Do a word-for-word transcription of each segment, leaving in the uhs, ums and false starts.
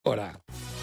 Ora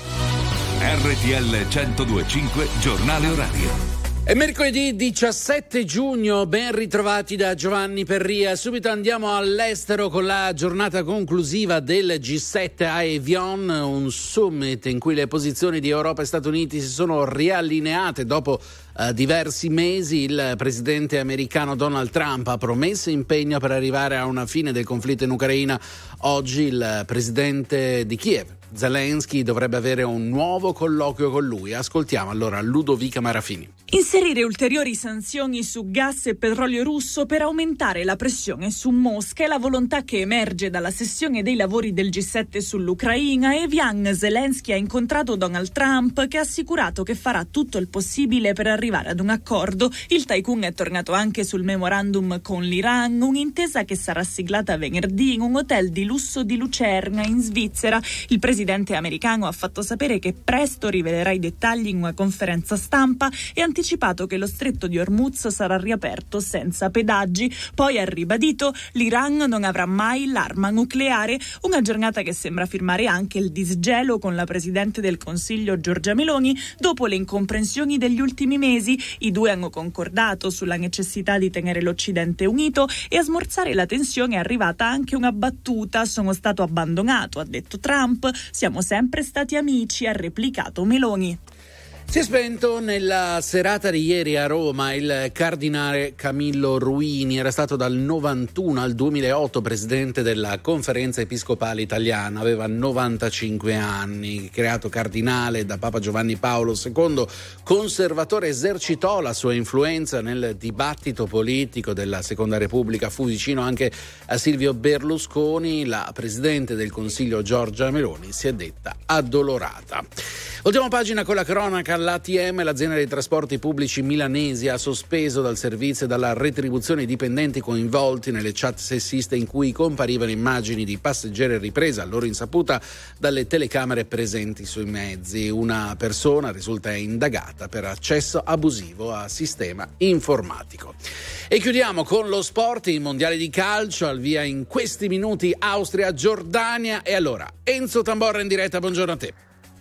R T L centodue e cinque Giornale Orario. è mercoledì diciassette giugno, ben ritrovati da Giovanni Perria. Subito andiamo all'estero con la giornata conclusiva del G sette a Evian, un summit in cui le posizioni di Europa e Stati Uniti si sono riallineate dopo uh, diversi mesi. Il presidente americano Donald Trump ha promesso impegno per arrivare a una fine del conflitto in Ucraina. Oggi il presidente di Kiev, Zelensky, dovrebbe avere un nuovo colloquio con lui. Ascoltiamo allora Ludovica Marafini. Inserire ulteriori sanzioni su gas e petrolio russo per aumentare la pressione su Mosca è la volontà che emerge dalla sessione dei lavori del G sette sull'Ucraina. A Evian Zelensky ha incontrato Donald Trump, che ha assicurato che farà tutto il possibile per arrivare ad un accordo. Il tycoon è tornato anche sul memorandum con l'Iran, un'intesa che sarà siglata venerdì in un hotel di lusso di Lucerna in Svizzera. Il presidente americano ha fatto sapere che presto rivelerà i dettagli in una conferenza stampa e ha anticipato che lo stretto di Hormuz sarà riaperto senza pedaggi. Poi ha ribadito: l'Iran non avrà mai l'arma nucleare, una giornata che sembra firmare anche il disgelo con la presidente del Consiglio Giorgia Meloni dopo le incomprensioni degli ultimi mesi. I due hanno concordato sulla necessità di tenere l'Occidente unito e a smorzare la tensione è arrivata anche una battuta: sono stato abbandonato, ha detto Trump. Siamo sempre stati amici, ha replicato Meloni. Si è spento nella serata di ieri a Roma il cardinale Camillo Ruini. Era stato dal novantuno al duemilaotto presidente della Conferenza Episcopale Italiana, aveva novantacinque anni, creato cardinale da Papa Giovanni Paolo secondo, conservatore, esercitò la sua influenza nel dibattito politico della Seconda Repubblica, fu vicino anche a Silvio Berlusconi. La presidente del Consiglio Giorgia Meloni si è detta addolorata. Ultima pagina con la cronaca. L'A T M, l'azienda dei trasporti pubblici milanesi, ha sospeso dal servizio e dalla retribuzione i dipendenti coinvolti nelle chat sessiste in cui comparivano immagini di passeggeri riprese a loro insaputa dalle telecamere presenti sui mezzi. Una persona risulta indagata per accesso abusivo a sistema informatico. E chiudiamo con lo sport, i mondiali di calcio, al via in questi minuti Austria-Giordania. E allora, Enzo Tamborra in diretta, buongiorno a te.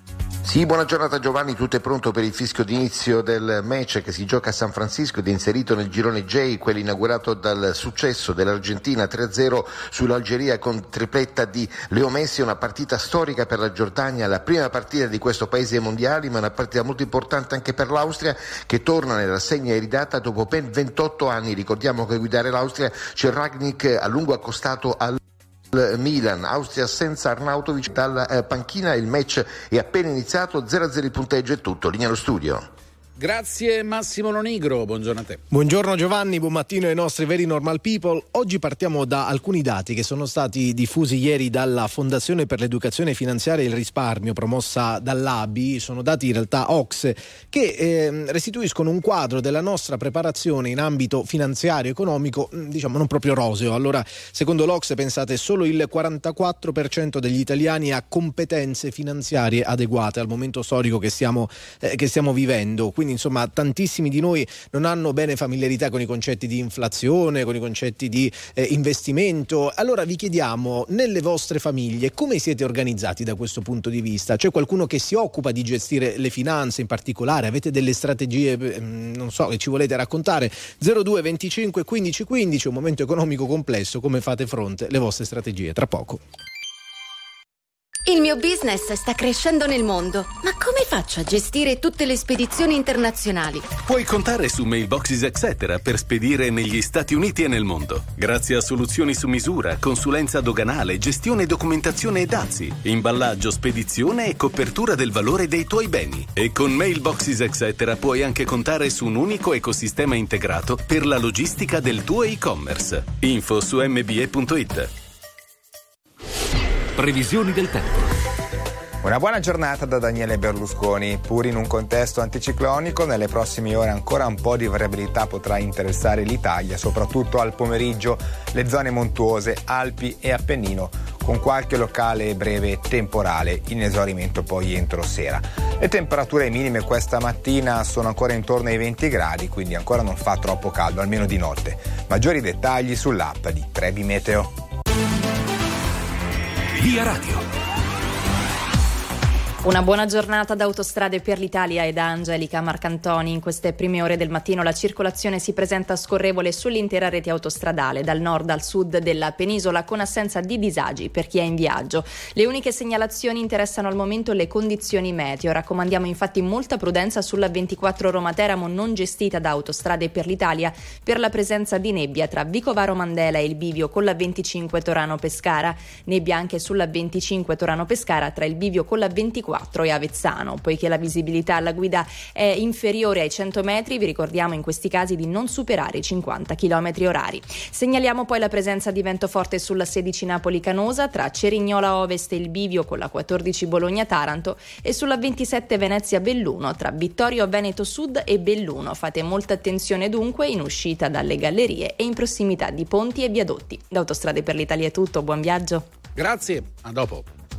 Sì, buona giornata Giovanni, tutto è pronto per il fischio d'inizio del match che si gioca a San Francisco ed è inserito nel girone J, quello inaugurato dal successo dell'Argentina tre a zero sull'Algeria con tripletta di Leo Messi. Una partita storica per la Giordania, la prima partita di questo paese ai mondiali, ma una partita molto importante anche per l'Austria, che torna nella rassegna iridata dopo ben ventotto anni. Ricordiamo che a guidare l'Austria c'è Rangnick, a lungo accostato al Milan. Austria senza Arnautovic dalla eh, panchina. Il match è appena iniziato, zero a zero il punteggio, è tutto. Linea allo studio. Grazie Massimo Lonigro, buongiorno a te. Buongiorno Giovanni, buon mattino ai nostri very normal people. Oggi partiamo da alcuni dati che sono stati diffusi ieri dalla Fondazione per l'Educazione Finanziaria e il Risparmio, promossa dall'A B I. Sono dati in realtà O C S E che eh, restituiscono un quadro della nostra preparazione in ambito finanziario economico, diciamo non proprio roseo. Allora, secondo l'O C S E, pensate, solo il quarantaquattro per cento degli italiani ha competenze finanziarie adeguate al momento storico che stiamo, eh, che stiamo vivendo. Quindi insomma tantissimi di noi non hanno bene familiarità con i concetti di inflazione, con i concetti di eh, investimento. Allora vi chiediamo, nelle vostre famiglie come siete organizzati da questo punto di vista? C'è qualcuno che si occupa di gestire le finanze in particolare? Avete delle strategie, eh, non so, che ci volete raccontare? zero due venticinque quindici quindici, un momento economico complesso, come fate fronte? Le vostre strategie, tra poco. Il mio business sta crescendo nel mondo, ma come faccio a gestire tutte le spedizioni internazionali? Puoi contare su Mailboxes Etc. per spedire negli Stati Uniti e nel mondo. Grazie a soluzioni su misura, consulenza doganale, gestione e documentazione e dazi, imballaggio, spedizione e copertura del valore dei tuoi beni. E con Mailboxes Etc. puoi anche contare su un unico ecosistema integrato per la logistica del tuo e-commerce. Info su m b e punto it. Previsioni del tempo. Una buona giornata da Daniele Berlusconi. Pur in un contesto anticiclonico, nelle prossime ore ancora un po' di variabilità potrà interessare l'Italia, soprattutto al pomeriggio le zone montuose, Alpi e Appennino, con qualche locale e breve temporale, in esaurimento poi entro sera. Le temperature minime questa mattina sono ancora intorno ai venti gradi, quindi ancora non fa troppo caldo, almeno di notte. Maggiori dettagli sull'app di Trebi Meteo. Via Radio. Una buona giornata da Autostrade per l'Italia e da Angelica Marcantoni. In queste prime ore del mattino la circolazione si presenta scorrevole sull'intera rete autostradale, dal nord al sud della penisola, con assenza di disagi per chi è in viaggio. Le uniche segnalazioni interessano al momento le condizioni meteo. Raccomandiamo infatti molta prudenza sulla ventiquattro Roma-Teramo, non gestita da Autostrade per l'Italia, per la presenza di nebbia tra Vicovaro Mandela e il bivio con la venticinque Torano-Pescara. Nebbia anche sulla venticinque Torano-Pescara tra il bivio con la ventiquattro e Avezzano. Poiché la visibilità alla guida è inferiore ai cento metri, vi ricordiamo in questi casi di non superare i cinquanta chilometri orari. Segnaliamo poi la presenza di vento forte sulla sedici Napoli-Canosa, tra Cerignola Ovest e il bivio con la quattordici Bologna-Taranto, e sulla ventisette Venezia-Belluno, tra Vittorio Veneto Sud e Belluno. Fate molta attenzione dunque in uscita dalle gallerie e in prossimità di ponti e viadotti. Da Autostrade per l'Italia è tutto, buon viaggio. Grazie, a dopo.